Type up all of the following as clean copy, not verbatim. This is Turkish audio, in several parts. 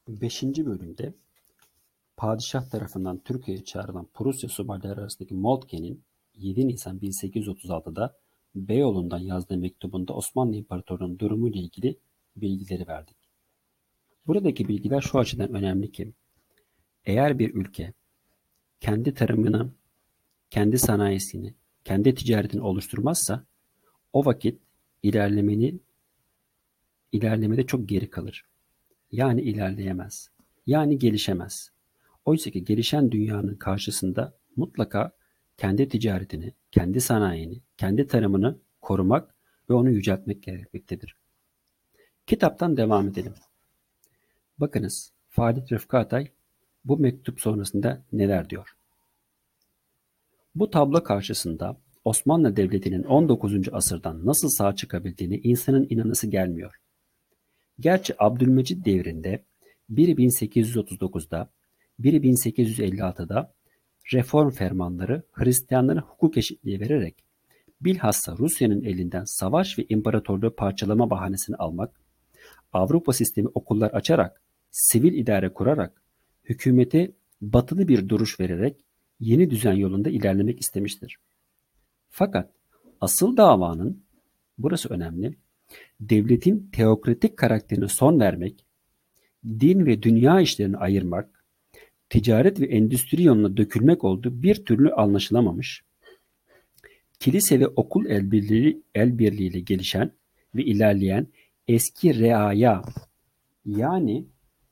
Beşinci bölümde padişah tarafından Türkiye'ye çağrılan Prusya subayları arasındaki Moltke'nin 7 Nisan 1836'da Beyoğlu'ndan yazdığı mektubunda Osmanlı İmparatorluğu'nun durumu ile ilgili bilgileri verdik. Buradaki bilgiler şu açıdan önemli ki, eğer bir ülke kendi tarımını, kendi sanayisini, kendi ticaretini oluşturmazsa o vakit ilerlemede çok geri kalır. Yani ilerleyemez. Yani gelişemez. Oysa ki gelişen dünyanın karşısında mutlaka kendi ticaretini, kendi sanayini, kendi tarımını korumak ve onu yüceltmek gerekmektedir. Kitaptan devam edelim. Bakınız, Falit Rıfkı Atay bu mektup sonrasında neler diyor? Bu tablo karşısında Osmanlı Devleti'nin 19. asırdan nasıl sağ çıkabildiğini insanın inanası gelmiyor. Gerçi Abdülmecid devrinde biri 1839'da, biri 1856'da reform fermanları Hristiyanlara hukuk eşitliği vererek bilhassa Rusya'nın elinden savaş ve imparatorluğu parçalama bahanesini almak, Avrupa sistemi okullar açarak, sivil idare kurarak, hükümete batılı bir duruş vererek yeni düzen yolunda ilerlemek istemiştir. Fakat asıl davanın, burası önemli, devletin teokratik karakterine son vermek, din ve dünya işlerini ayırmak, ticaret ve endüstri yoluna dökülmek olduğu bir türlü anlaşılamamış, kilise ve okul el birliğiyle gelişen ve ilerleyen eski reaya yani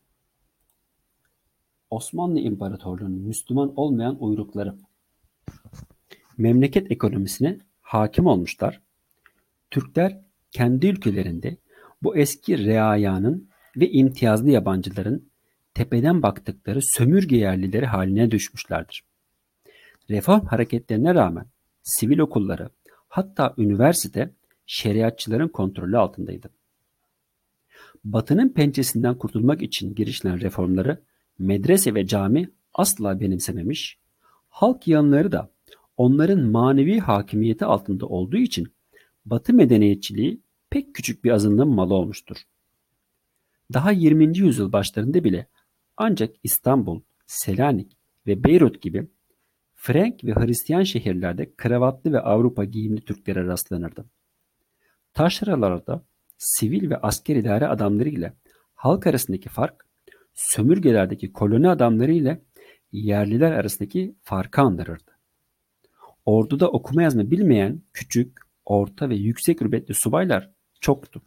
Osmanlı İmparatorluğu'nun Müslüman olmayan uyrukları memleket ekonomisine hakim olmuşlar. Türkler kendi ülkelerinde bu eski reayanın ve imtiyazlı yabancıların tepeden baktıkları sömürge yerlileri haline düşmüşlerdir. Reform hareketlerine rağmen sivil okulları, hatta üniversite şeriatçıların kontrolü altındaydı. Batı'nın pençesinden kurtulmak için girişilen reformları medrese ve cami asla benimsememiş, halk yanları da onların manevi hakimiyeti altında olduğu için Batı medeniyetçiliği pek küçük bir azınlığın malı olmuştur. Daha 20. yüzyıl başlarında bile ancak İstanbul, Selanik ve Beyrut gibi Frank ve Hristiyan şehirlerde kravatlı ve Avrupa giyimli Türklere rastlanırdı. Taşralarda sivil ve asker idare adamları ile halk arasındaki fark, sömürgelerdeki koloni adamları ile yerliler arasındaki farkı andırırdı. Orduda okuma yazma bilmeyen küçük, orta ve yüksek rütbetli subaylar çoktu.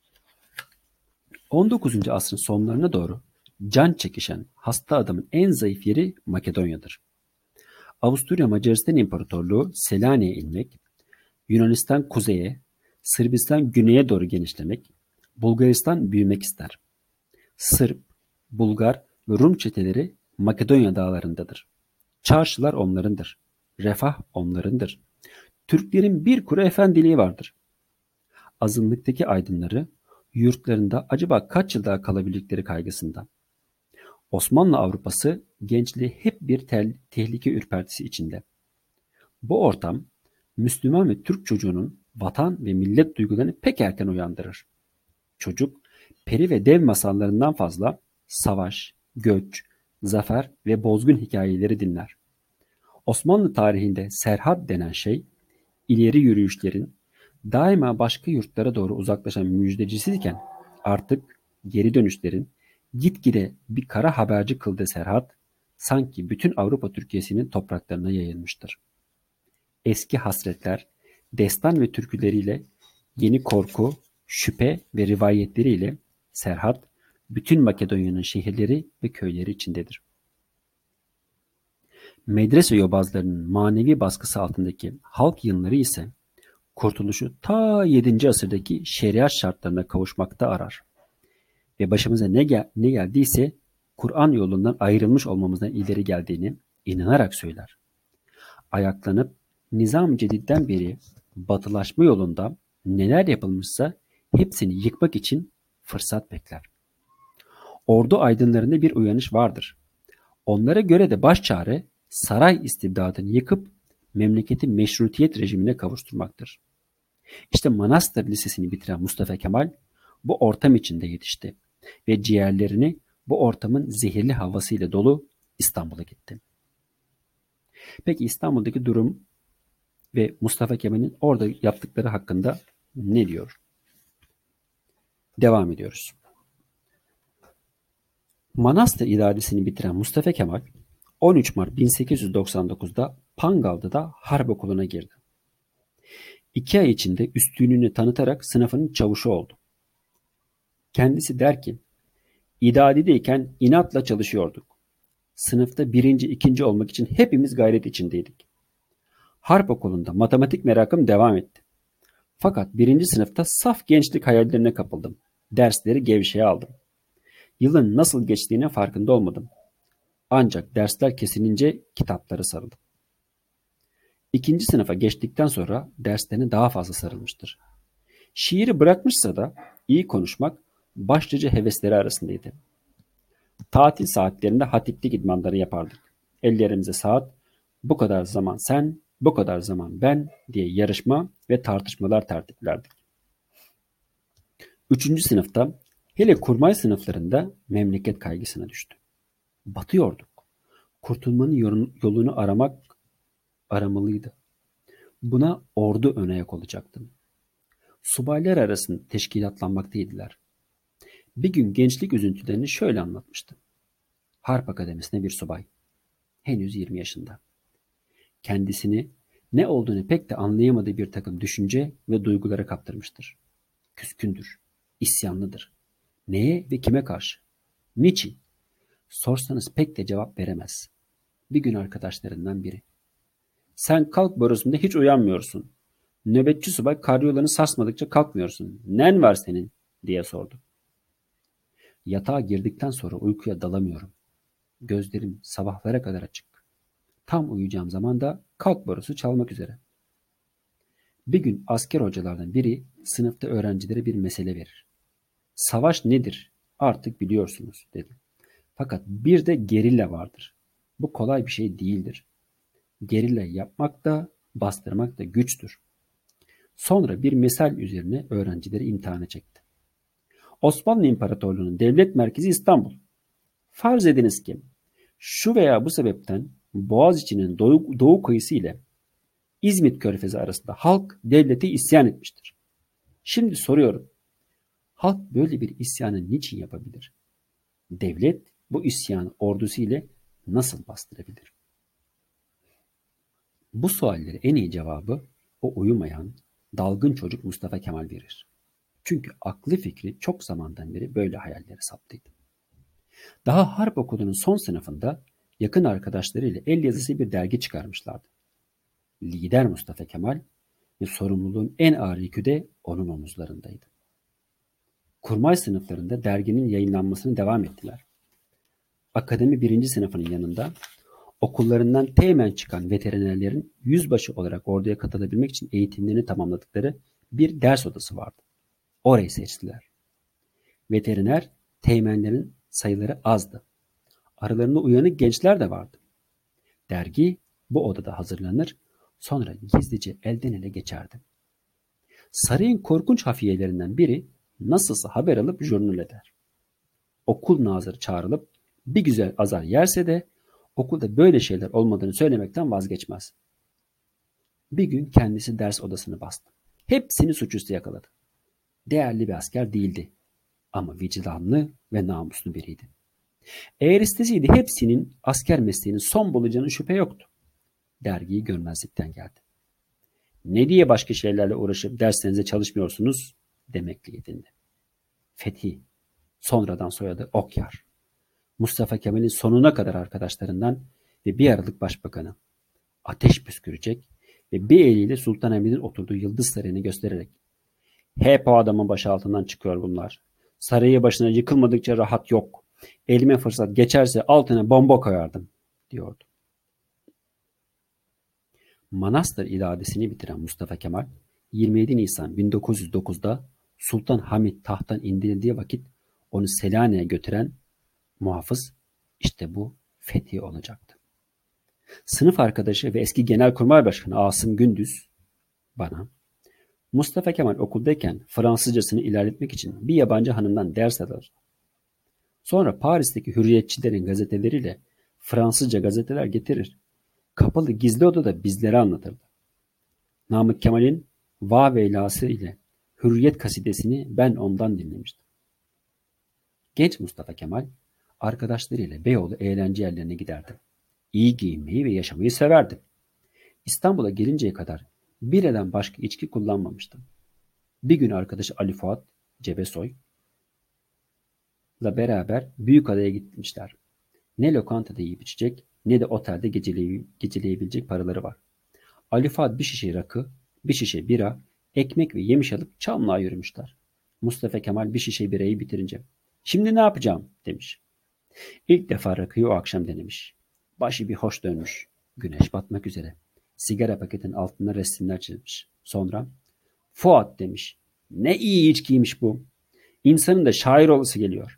19. asrın sonlarına doğru can çekişen hasta adamın en zayıf yeri Makedonya'dır. Avusturya Macaristan İmparatorluğu Selanik'e inmek, Yunanistan kuzeye, Sırbistan güneye doğru genişlemek, Bulgaristan büyümek ister. Sırp, Bulgar ve Rum çeteleri Makedonya dağlarındadır. Çarşılar onlarındır. Refah onlarındır. Türklerin bir kuru efendiliği vardır. Azınlıktaki aydınları yurtlarında acaba kaç yıl daha kalabildikleri kaygısında. Osmanlı Avrupası gençliği hep bir tehlike ürpertisi içinde. Bu ortam Müslüman ve Türk çocuğunun vatan ve millet duygularını pek erken uyandırır. Çocuk, peri ve dev masallarından fazla savaş, göç, zafer ve bozgun hikayeleri dinler. Osmanlı tarihinde serhat denen şey, ileri yürüyüşlerin, daima başka yurtlara doğru uzaklaşan müjdecisiyken artık geri dönüşlerin gitgide bir kara haberci kıldığı serhat, sanki bütün Avrupa Türkiye'sinin topraklarına yayılmıştır. Eski hasretler, destan ve türküleriyle, yeni korku, şüphe ve rivayetleriyle Serhat, bütün Makedonya'nın şehirleri ve köyleri içindedir. Medrese yobazlarının manevi baskısı altındaki halk yığınları ise kurtuluşu ta 7. asırdaki şeriat şartlarına kavuşmakta arar. Ve başımıza ne geldiyse Kur'an yolundan ayrılmış olmamızdan ileri geldiğini inanarak söyler. Ayaklanıp Nizam-ı Cedid'den beri batılaşma yolunda neler yapılmışsa hepsini yıkmak için fırsat bekler. Ordu aydınlarında bir uyanış vardır. Onlara göre de başçare saray istibdadını yıkıp memleketi meşrutiyet rejimine kavuşturmaktır. İşte Manastır Lisesi'ni bitiren Mustafa Kemal bu ortam içinde yetişti ve ciğerlerini Bu ortamın zehirli havasıyla dolu İstanbul'a gitti. Peki İstanbul'daki durum ve Mustafa Kemal'in orada yaptıkları hakkında ne diyor? Devam ediyoruz. Manastır idaresini bitiren Mustafa Kemal 13 Mart 1899'da Pangal'da harp okuluna girdi. 2 ay içinde üstünlüğünü tanıtarak sınıfının çavuşu oldu. Kendisi der ki, İdadideyken inatla çalışıyorduk. Sınıfta birinci, ikinci olmak için hepimiz gayret içindeydik. Harp okulunda matematik merakım devam etti. Fakat birinci sınıfta saf gençlik hayallerine kapıldım. Dersleri gevşeye aldım. Yılın nasıl geçtiğine farkında olmadım. Ancak dersler kesilince kitaplara sarıldım. İkinci sınıfa geçtikten sonra derslerine daha fazla sarılmıştır. Şiiri bırakmışsa da iyi konuşmak başlıca hevesleri arasındaydı. Tatil saatlerinde hatiplik idmanları yapardık. Ellerimize saat, bu kadar zaman sen, bu kadar zaman ben diye yarışma ve tartışmalar tertiplerdik. Üçüncü sınıfta, hele kurmay sınıflarında memleket kaygısına düştü. Batıyorduk. Kurtulmanın yolunu aramalıydı. Buna ordu ön ayak olacaktı. Subaylar arasında teşkilatlanmaktaydılar. Bir gün gençlik üzüntülerini şöyle anlatmıştı. Harp Akademisi'ne bir subay. Henüz 20 yaşında. Kendisini ne olduğunu pek de anlayamadığı bir takım düşünce ve duygulara kaptırmıştır. Küskündür, isyanlıdır. Neye ve kime karşı? Niçin? Sorsanız pek de cevap veremez. Bir gün arkadaşlarından biri. Sen kalk borusunda hiç uyanmıyorsun. Nöbetçi subay karyolanı sarsmadıkça kalkmıyorsun. Nen var senin? Diye sordu. Yatağa girdikten sonra uykuya dalamıyorum. Gözlerim sabahlara kadar açık. Tam uyuyacağım zaman da kalk borusu çalmak üzere. Bir gün asker hocalardan biri sınıfta öğrencilere bir mesele verir. Savaş nedir? Artık biliyorsunuz dedi. Fakat bir de gerilla vardır. Bu kolay bir şey değildir. Gerilla yapmak da bastırmak da güçtür. Sonra bir misal üzerine öğrencileri imtihana çekti. Osmanlı İmparatorluğu'nun devlet merkezi İstanbul. Farz ediniz ki şu veya bu sebepten Boğaziçi'nin doğu kıyısı ile İzmit Körfezi arasında halk devlete isyan etmiştir. Şimdi soruyorum. Halk böyle bir isyanı niçin yapabilir? Devlet bu isyanı ordusu ile nasıl bastırabilir? Bu suallere en iyi cevabı o uyumayan, dalgın çocuk Mustafa Kemal verir. Çünkü aklı fikri çok zamandan beri böyle hayallere saptıydı. Daha harp okulunun son sınıfında yakın arkadaşlarıyla el yazısı bir dergi çıkarmışlardı. Lider Mustafa Kemal ve sorumluluğun en ağır yükü de onun omuzlarındaydı. Kurmay sınıflarında derginin yayınlanmasını devam ettiler. Akademi birinci sınıfının yanında okullarından teğmen çıkan veterinerlerin yüzbaşı olarak orduya katılabilmek için eğitimlerini tamamladıkları bir ders odası vardı. Orayı seçtiler. Veteriner teğmenlerin sayıları azdı. Aralarında uyanık gençler de vardı. Dergi bu odada hazırlanır, sonra gizlice elden ele geçerdi. Sarayın korkunç hafiyelerinden biri nasılsa haber alıp jurnal eder. Okul nazırı çağrılıp bir güzel azar yerse de okulda böyle şeyler olmadığını söylemekten vazgeçmez. Bir gün kendisi ders odasını bastı. Hepsini suçüstü yakaladı. Değerli bir asker değildi ama vicdanlı ve namuslu biriydi. Eğer isteseydi hepsinin asker mesleğinin son bulacağının şüphe yoktu. Dergiyi görmezlikten geldi. Ne diye başka şeylerle uğraşıp derslerinize çalışmıyorsunuz demekle yetindi. Fethi, sonradan soyadı Okyar. Mustafa Kemal'in sonuna kadar arkadaşlarından ve bir aralık başbakanı. Ateş püskürecek ve bir eliyle Sultanahmet'in oturduğu Yıldız Sarayı'nı göstererek hep o adamın başı altından çıkıyor bunlar. Sarayı başına yıkılmadıkça rahat yok. Elime fırsat geçerse altına bomba koyardım diyordu. Manastır iradesini bitiren Mustafa Kemal 27 Nisan 1909'da Sultan Hamid tahttan indirildiği vakit onu Selanik'e götüren muhafız işte bu Fethi olacaktı. Sınıf arkadaşı ve eski Genelkurmay Başkanı Asım Gündüz bana Mustafa Kemal okuldayken Fransızcasını ilerletmek için bir yabancı hanımdan ders alır. Sonra Paris'teki hürriyetçilerin gazeteleriyle Fransızca gazeteler getirir. Kapalı gizli odada bizlere anlatırdı. Namık Kemal'in Vaveylası ile Hürriyet kasidesini ben ondan dinlemiştim. Genç Mustafa Kemal arkadaşlarıyla Beyoğlu eğlence yerlerine giderdi. İyi giyinmeyi ve yaşamayı severdi. İstanbul'a gelinceye kadar bireden başka içki kullanmamıştı. Bir gün arkadaşı Ali Fuat Cebesoy'la beraber Büyükada'ya gitmişler. Ne lokantada yiyip içecek ne de otelde geceleyebilecek paraları var. Ali Fuat bir şişe rakı, bir şişe bira, ekmek ve yemiş alıp Çamlı'ya yürümüşler. Mustafa Kemal bir şişe birayı bitirince "Şimdi ne yapacağım?" demiş. İlk defa rakıyı o akşam denemiş. Başı bir hoş dönmüş. Güneş batmak üzere. Sigara paketinin altına resimler çizmiş. Sonra "Fuat" demiş. "Ne iyi içkiymiş bu. İnsanın da şair olası geliyor."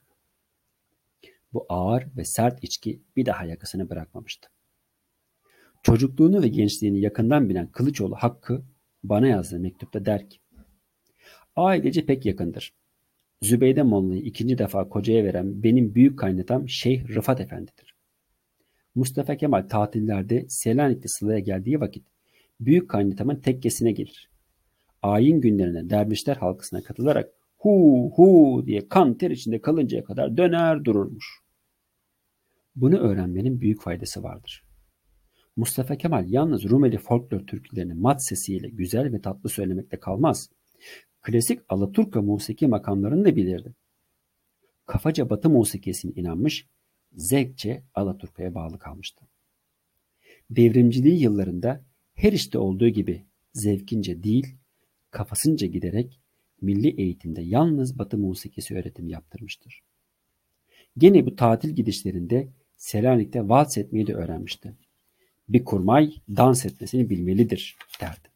Bu ağır ve sert içki bir daha yakasını bırakmamıştı. Çocukluğunu ve gençliğini yakından bilen Kılıçoğlu Hakkı bana yazdığı mektupta der ki: "Ailece pek yakındır. Zübeyde Molla'yı ikinci defa kocaya veren benim büyük kaynatam Şeyh Rıfat Efendi'dir. Mustafa Kemal tatillerde Selanik'te Sıla'ya geldiği vakit büyük kaynatamın tekkesine gelir. Ayin günlerine dervişler halkasına katılarak hu hu diye kan ter içinde kalıncaya kadar döner dururmuş. Bunu öğrenmenin büyük faydası vardır. Mustafa Kemal yalnız Rumeli folklor türkülerini mat sesiyle güzel ve tatlı söylemekte kalmaz. Klasik Alaturka musiki makamlarını da bilirdi. Kafaca Batı musikisine inanmış, zevkçe Alaturka'ya bağlı kalmıştı. Devrimciliği yıllarında her işte olduğu gibi zevkince değil, kafasınca giderek milli eğitimde yalnız Batı musikisi öğretimi yaptırmıştır. Gene bu tatil gidişlerinde Selanik'te vals etmeyi de öğrenmişti. Bir kurmay dans etmesini bilmelidir derdi.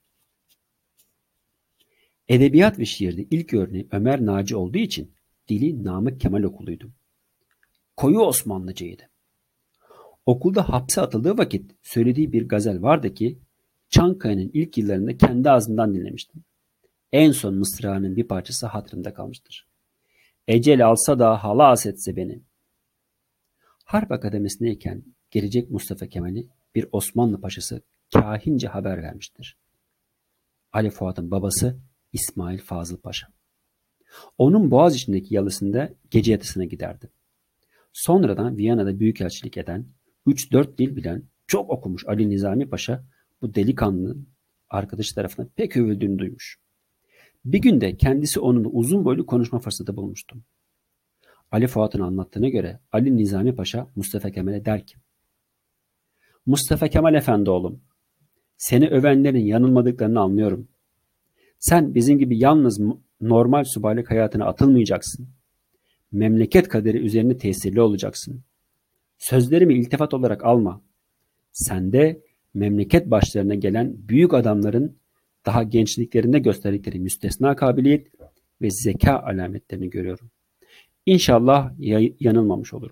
Edebiyat ve şiirde ilk örneği Ömer Naci olduğu için dili Namık Kemal okuluydu. Koyu Osmanlıcaydı. Okulda hapse atıldığı vakit söylediği bir gazel vardı ki Çankaya'nın ilk yıllarında kendi ağzından dinlemiştim. En son mısranın bir parçası hatırımda kalmıştır. Ecel alsa da halas etse beni. Harp Akademisi'ndeyken gelecek Mustafa Kemal'i bir Osmanlı paşası kahince haber vermiştir. Ali Fuat'ın babası İsmail Fazıl Paşa. Onun Boğaziçi'ndeki yalısında gece yatısına giderdi. Sonradan Viyana'da büyükelçilik eden, 3-4 dil bilen, çok okumuş Ali Nizami Paşa bu delikanlının arkadaşı tarafından pek övüldüğünü duymuş. Bir gün de kendisi onunla uzun boylu konuşma fırsatı bulmuştu. Ali Fuat'ın anlattığına göre Ali Nizami Paşa Mustafa Kemal'e der ki: "Mustafa Kemal Efendi oğlum, seni övenlerin yanılmadıklarını anlıyorum. Sen bizim gibi yalnız normal subaylık hayatına atılmayacaksın. Memleket kaderi üzerine tesirli olacaksın. Sözlerimi iltifat olarak alma. Sende memleket başlarına gelen büyük adamların daha gençliklerinde gösterdikleri müstesna kabiliyet ve zeka alametlerini görüyorum. İnşallah yanılmamış olurum."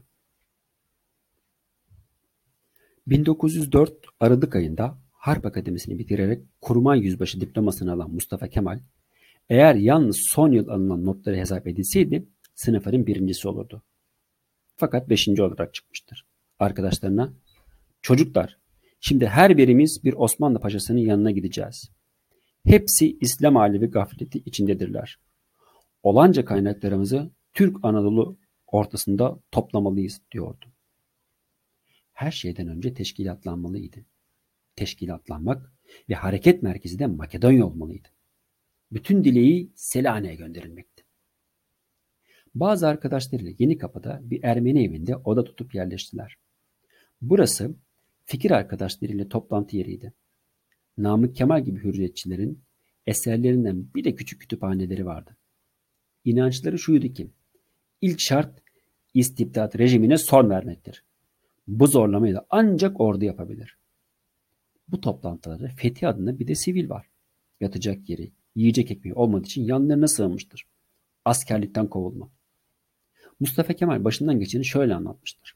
1904 Aralık ayında Harp Akademisi'ni bitirerek Kurmay Yüzbaşı diplomasını alan Mustafa Kemal, eğer yalnız son yıl alınan notları hesap edilseydi sınıfların birincisi olurdu. Fakat 5. olarak çıkmıştır. Arkadaşlarına "Çocuklar, şimdi her birimiz bir Osmanlı paşasının yanına gideceğiz. Hepsi İslam alevi gafleti içindedirler. Olanca kaynaklarımızı Türk Anadolu ortasında toplamalıyız" diyordu. Her şeyden önce teşkilatlanmalıydı. Teşkilatlanmak ve hareket merkezi de Makedonya olmalıydı. Bütün dileği Selanik'e gönderilmekti. Bazı arkadaşlarıyla Yenikapı'da bir Ermeni evinde oda tutup yerleştiler. Burası fikir arkadaşlarıyla toplantı yeriydi. Namık Kemal gibi hürriyetçilerin eserlerinden bir de küçük kütüphaneleri vardı. İnançları şuydu ki, ilk şart istibdat rejimine son vermektir. Bu zorlamayı da ancak ordu yapabilir. Bu toplantılarda Fethi adında bir de sivil var. Yatacak yeri, yiyecek ekmeği olmadığı için yanlarına sığınmıştır. Askerlikten kovulma. Mustafa Kemal başından geçeni şöyle anlatmıştır.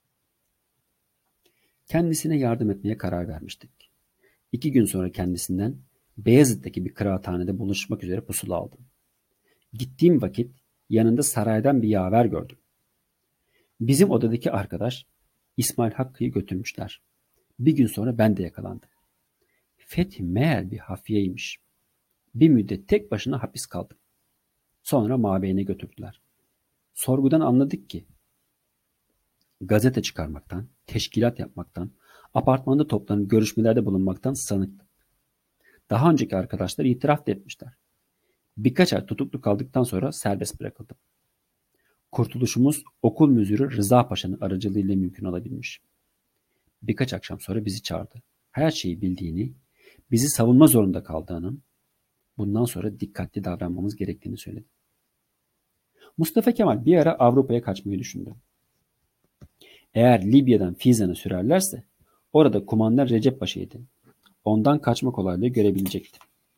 Kendisine yardım etmeye karar vermiştik. 2 gün sonra kendisinden Beyazıt'taki bir kıraathanede buluşmak üzere pusula aldım. Gittiğim vakit yanında saraydan bir yaver gördüm. Bizim odadaki arkadaş İsmail Hakkı'yı götürmüşler. Bir gün sonra ben de yakalandım. Fethi meğer bir hafiyeymiş. Bir müddet tek başına hapis kaldım. Sonra mabeyine götürdüler. Sorgudan anladık ki gazete çıkarmaktan, teşkilat yapmaktan, apartmanda toplanıp görüşmelerde bulunmaktan sanıktı. Daha önceki arkadaşlar itiraf da etmişler. Birkaç ay tutuklu kaldıktan sonra serbest bırakıldım. Kurtuluşumuz okul müdürü Rıza Paşa'nın aracılığıyla mümkün olabilmiş. Birkaç akşam sonra bizi çağırdı. Her şeyi bildiğini, bizi savunma zorunda kaldığının, bundan sonra dikkatli davranmamız gerektiğini söyledi. Mustafa Kemal bir ara Avrupa'ya kaçmayı düşündü. Eğer Libya'dan Fizan'ı sürerlerse orada kumandan Recep Paşa'ydı. Ondan kaçma kolaylığı görebilecekti.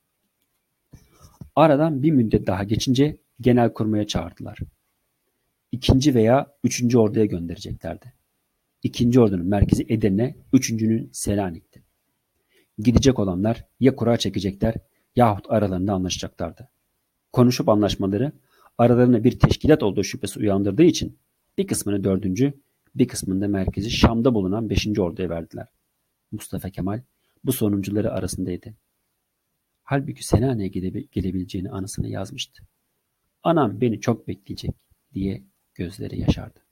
Aradan bir müddet daha geçince Genelkurmay'a çağırdılar. İkinci veya üçüncü orduya göndereceklerdi. İkinci ordunun merkezi Edirne, üçüncünün Selanik'ti. Gidecek olanlar ya kura çekecekler yahut aralarında anlaşacaklardı. Konuşup anlaşmaları aralarında bir teşkilat olduğu şüphesi uyandırdığı için bir kısmını dördüncü, bir kısmını da merkezi Şam'da bulunan beşinci orduya verdiler. Mustafa Kemal bu sonuncuları arasındaydı. Halbuki Selanik'e gelebileceğini anısına yazmıştı. Anam beni çok bekleyecek diye gözleri yaşardı.